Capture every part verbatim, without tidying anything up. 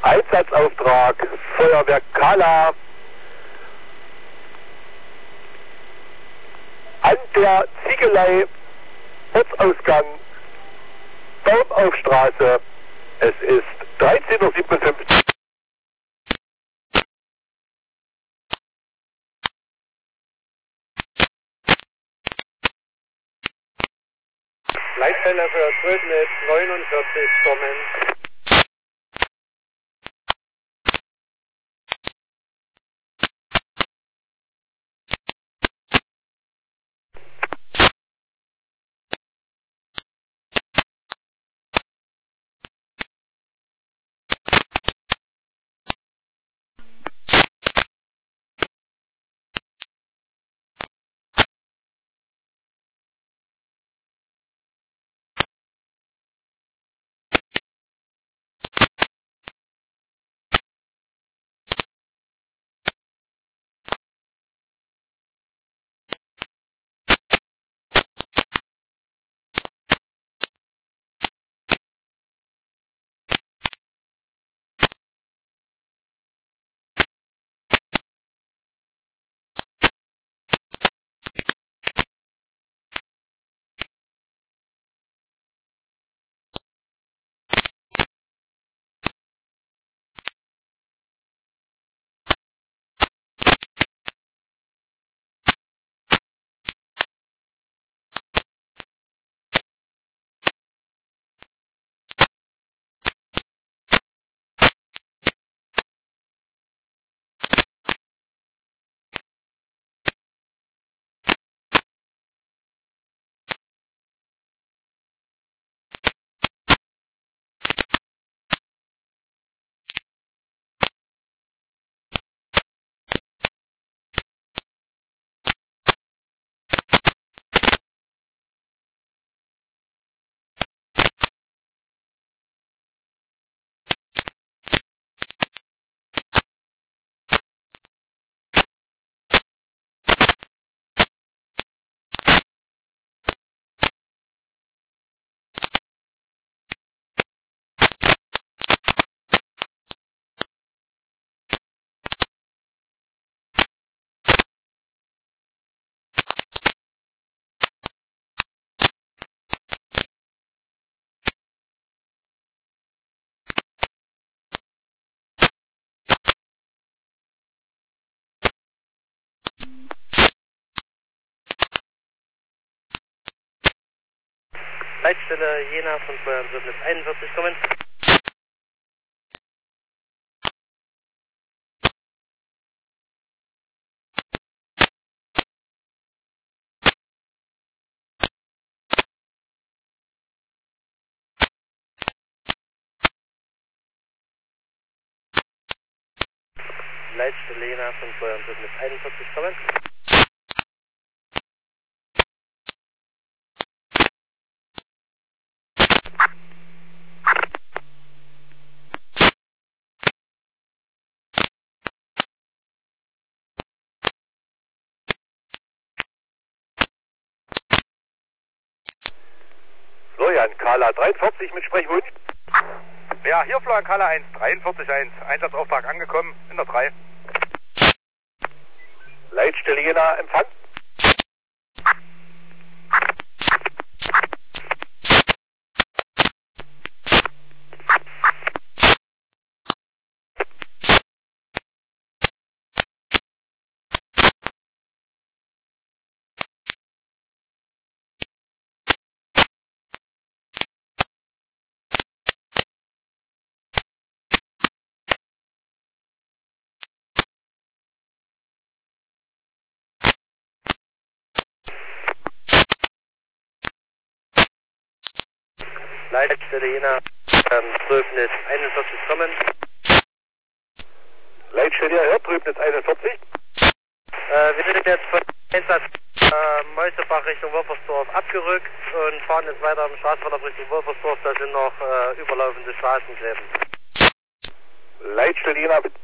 Einsatzauftrag Feuerwerk Kala an der Ziegelei Ortsausgang Baumaufstraße. Es ist dreizehn Uhr siebenundfünfzig. Leitstelle für Trödnitz neunundvierzig kommen. Leitstelle Jena von Trödnitz einundvierzig kommen. Leitstelle Jena von Trödnitz einundvierzig kommen. Florian Kala dreiundvierzig mit Sprechwunsch. Ja, hier Florian Kala eins dreiundvierzig eins. Einsatzauftrag angekommen in der drei. Leitstelle Jena Empfang. Leitstelle Jena ähm, Trödnitz einundvierzig kommen. Leitstelle Jena Trödnitz einundvierzig. Äh, wir sind jetzt von Einsatz äh, Meuselbach Richtung Wolfersdorf abgerückt und fahren jetzt weiter am Straßenverlauf Richtung Wolfersdorf. Da sind noch äh, überlaufende Straßengräben. Leitstelle Jena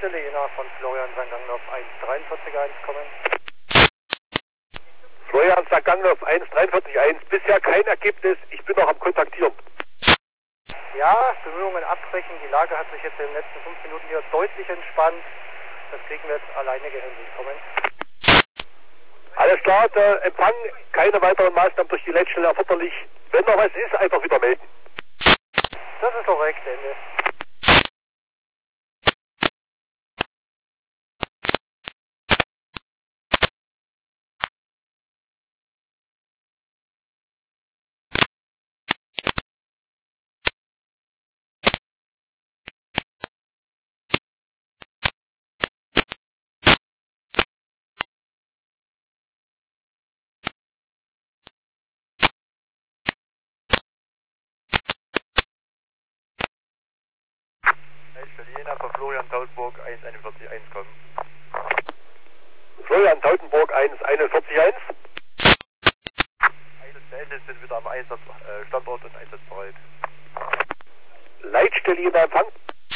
Leitstelle Jena von Florian Sankt Gangloff eins drei vier eins kommen. Florian Sankt Gangloff eins drei vier eins, bisher kein Ergebnis, ich bin noch am Kontaktieren. Ja, Bemühungen abbrechen, die Lage hat sich jetzt in den letzten fünf Minuten hier deutlich entspannt. Das kriegen wir jetzt alleine gehandelt. Kommen. Alles klar, der Empfang, keine weiteren Maßnahmen durch die Leitstelle erforderlich. Wenn noch was ist, einfach wieder melden. Das ist korrekt, Ende. Leitstelle Jena von Florian Tautenburg eins eins vier eins kommen. Florian Tautenburg eins eins vier eins. Einsatzbeende sind wieder am Einsatz, äh, Standort und einsatzbereit. Leitstelle Jena Empfang.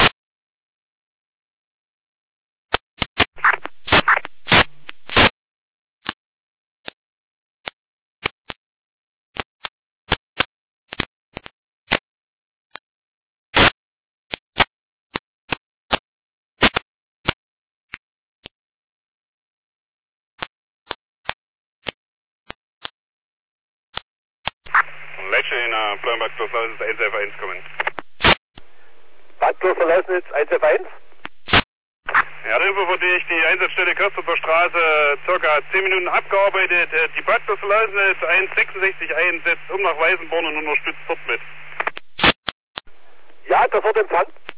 Leitstelle Jena, Florian Bad Kloster eins F eins kommen. Bad Kloster Lausnitz eins F eins. Ja, der Info wurde ich die Einsatzstelle Köstritzer Straße circa zehn Minuten abgearbeitet. Die Bad Kloster Lausnitz eins sechs sechs eins setzt um nach Weißenborn und unterstützt dort mit. Ja, das wird Empfang.